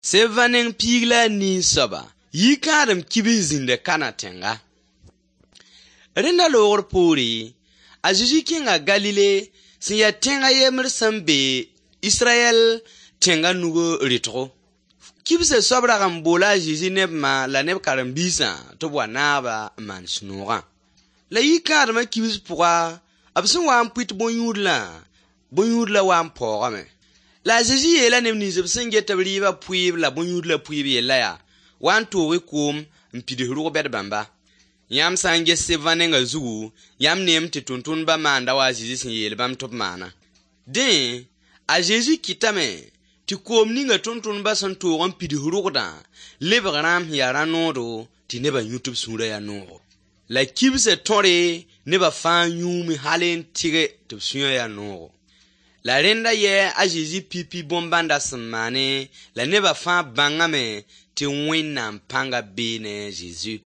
Sevaning pigla ni soba. Yi kadam kibizinde kanatenga. Renda lor puri. Ajuji kinga Galile. Siya tenga yemir sambe. Israel tenga nugo ritro. Kibse sobra gambola jiji nebma la neb karambisa. Tobwa naba man snora. La yi kadam kibis pourra. Abson wan puit bonyudla wan porame. La jiji yela nem ni zebsen getabriba puib la bonyudla puib yela ya. Wan towe kom mpide huru bed bamba. Yam sange sevanenga zugu, yam nem te tuntun ba manda wa jiji sin yel bam top mana. Den, a Jésus kitame, ti kom ninga tuntun ba san togon pide huru da, lebram yara nodo, ti neba YouTube sura ya noro. La kibse tore, neba fan yumi halen tige te suya ya noro. La renda ye a Jésus pipi bombanda semane, la neba fan bangame, ti win na mpanga bene Jésus.